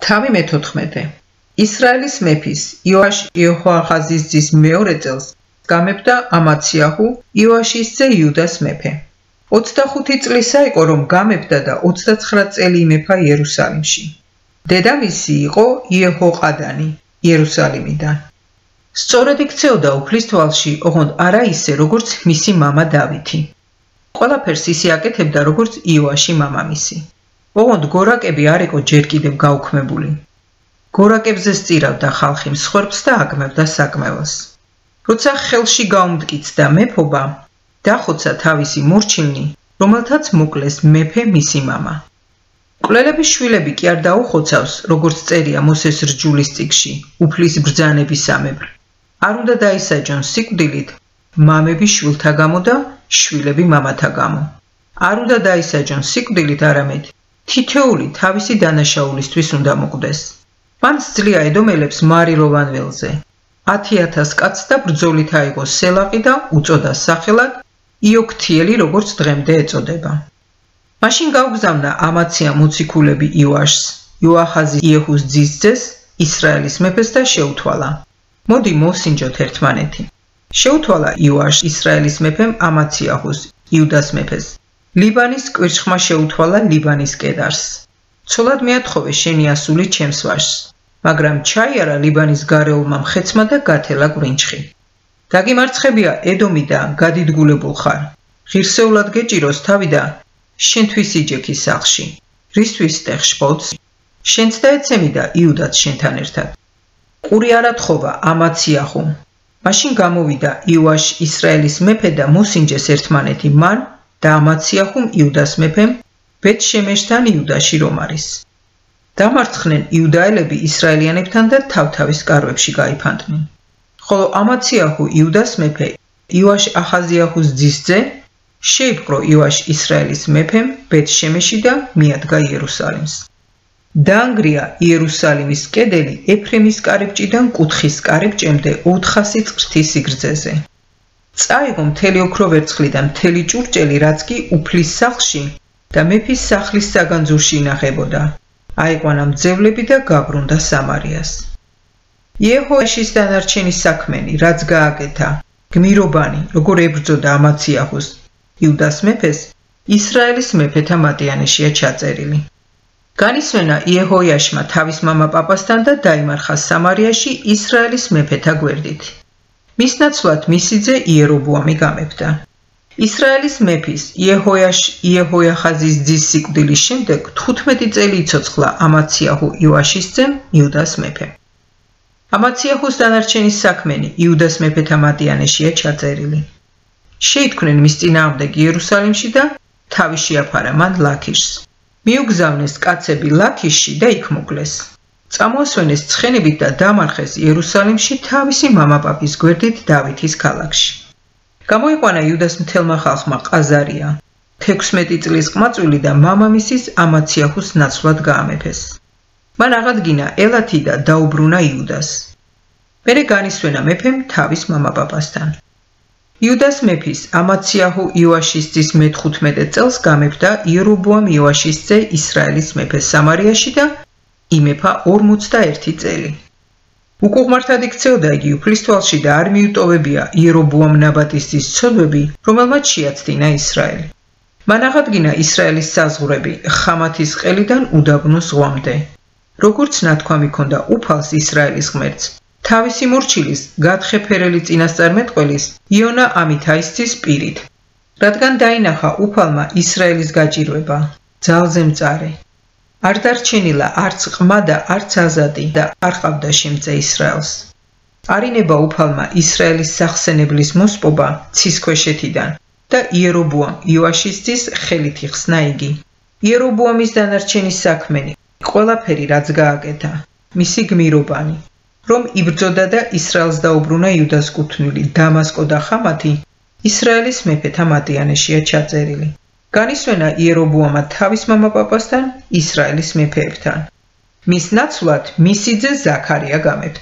თავი მე-14 ისრაელის მეფის იოაშ იეჰოაჰაზის ძის მეორე წელს გამეფდა ამაციაჰუ იოაშის ძე იუდას მეფე. 25 წლისა იყო რომ გამეფდა და 29 წელი იმეფა იერუსალიმში. დედამისი იყო იეჰოყადანი იერუსალიმიდან. სწორედ იქცეოდა უფლის თვალში, ოღონდ არა ისე როგორც მისი მამა დავითი. ყველაფერს ისე აკეთებდა როგორც იოაში მამამისი. ოღონდ გორაკები არ იყო ჯერ კიდევ გაუქმებული. გორაკებზე სწირავდა ხალხი მსხვერპლს და აკმევდა საკმევას. როცა ხელში გაუმტკიცდა მეფობა, დახოცა თავისი მორჩილნი, რომელთაც მოკლეს მეფე მისი მამა. მკვლელების შვილები კი არ დაუხოცავს, როგორც წერია მოსეს რჯულის წიგში, უფლის ბრძანებისამებრ. არ უნდა დაისაჯონ სიკვდილით მამები შვილთა გამო და შვილები მამათა გამო. არ უნდა დაისაჯონ სიკვდილით არამედ თითოეული თავისი დანაშაულისთვის უნდა მოკვდეს. მან სძლია ედომელებს მარილოვან ველზე. 10,000 კაცს და ბრძოლით აიღო სელაყი და უწოდა სახელად იოქთიელი, როგორც დღემდე ეწოდება. მაშინ გაუგზავნა ამაცია მოციქულები იოაშს, იოაჰაზის იეჰუს ძის ძეს, ისრაელის მეფეს და შეუთვალა: მოდი მოვსინჯოთ ერთმანეთი. შეუთვალა იოაშ ისრაელის მეფემ ამაციაჰუს, იუდას მეფეს. ლიბანის კვირჩხმა შეუთვალა ლიბანის კედარს. ცოლად მეათხოვე შენი ასული ჩემს ვაჟს, მაგრამ ჩაიარა ლიბანის გარეულმა მხეცმა და გათელა კვინჩხი. დაგიმარცხებია ედომი და გადიდგულებულ ხარ. ღირსეულად გეჭიროს თავი და შენთვის იჯექი სახლში. რისთვის ტეხ შპოც? შენც და ეცემი და იუდაც შენთან ერთად. ყური არა თხოვა ამაციაჰუ. მაშინ გამოვიდა იოაშ ისრაელის მეფე და მოსინჯეს ერთმანეთი მან და ამაციაჰუმ იუდას მეფემ ბეთ-შემეშთან იუდაში რომ არის. დამარცხნენ იუდაელები ისრაელიანებთან და თავთავის კარვებში გაიფანტნენ. ხოლო ამაციაჰუ იუდას მეფე იოაშ ახაზიაჰუს ძის ძე შეიპყრო იოაშ ისრაელის მეფემ ბეთ-შემეში და მიადგა იერუსალიმს. დაანგრია იერუსალიმის კედელი ეფრემის კარიბჭიდან კუთხის კარიბჭემდე 400 წრთის სიგრძეზე. წაიღო მთელი ოქრო ვერცხლი და მთელი ჭურჭელი, რაც კი უფლის სახლში და მეფის სახლის საგანძურში ინახებოდა. აიყვანა მძევლები და გაბრუნდა სამარიას. იეჰოაშის დანარჩენი საქმენი, რაც გააკეთა, გმირობანი, როგორ ებრძოდა ამაციაჰუს, იუდას მეფეს, ისრაელის მეფეთა მატიანეშია ჩაწერილი. განისვენა იეჰოიაშმა თავის მამა პაპასთან და დაიმარხა სამარიაში ისრაელის მეფეთა გვერდით. მის ნაცვლად მისი ძე იერობოამი გამეფდა. ისრაელის მეფის იეჰოიაშ იეჰოიაჰაზის ძის სიკვდილის შემდეგ 15 წელი იცოცხლა ამაციაჰუ იოაშის ძემ იუდას მეფემ. ამაციაჰუს დანარჩენი საქმენი იუდას მეფეთა მატიანეშია ჩაწერილი. შეიტქვნენ მის წინააღმდეგ იერუსალიმში და თავი შეაფარა მან ლაქიშს. მიუგზავნეს კაცები ლაქიშში და იქ მოკლეს. წამოასვენეს ცხენებით და დამარხეს იერუსალიმში თავისი მამაპაპის გვერდით დავითის ქალაქში. გამოიყვანა იუდას მთელმა ხალხმა ყაზარია, 16 წლის ყმაწვილი და მამამისის ამაციაჰუს ნაცვლად გაამეფეს. მან აღადგინა ელათი და დაუბრუნა იუდას. მერე განისვენა მეფემ თავის მამაპაპასთან. იუდას მეფის ამაციაჰუ იოაშის ძის მე-15 წელს გამეფდა იერობოამ იოაშის ძე ისრაელის მეფე სამარიაში და იმეფა 41 წელი. უკუღმართად იქცეოდა იგი უფლის თვალში და არ მიუტოვებია იერობოამ ნაბატის ძის ცოდვები, რომელმაც შეაცდინა ისრაელი. მან აღადგინა ისრაელის საზღვრები ხამათის ყელიდან უდაბნოს ზღვამდე. როგორც ნათქვამი ჰქონდა უფალს ისრაელის ღმერთს, თავისი მორჩილის გათხეფერელი წინასწარმეტყველის იონა ამითაისის პირით, რადგან დაინახა უფალმა ისრაელის გაჭირვება, ძალზე მწარე. არ დარჩენილა არც ყმა და არც აზატი და არ ყავდა შემწე ისრაელს. არინება უფალმა ისრაელის სახსენებლის მოსპობა ცისქვეშეთიდან და იერობოამ იოაშის ძის ხელით იხსნა იგი. იერობოამის დანარჩენი საქმენი, ყველაფერი რაც გააკეთა, მისი გმირობანი, რომ იბრძოდა და ისრაელს დაუბრუნა იუდას კუთვნილი დამასკო და ხამათი, ისრაელის მეფეთა მატიანეშია ჩაწერილი. განისვენა იერობოამა თავის მამაპაპასთან ისრაელის მეფეებთან. მის ნაცვლად მისი ძე ზაქარია გამეფდა.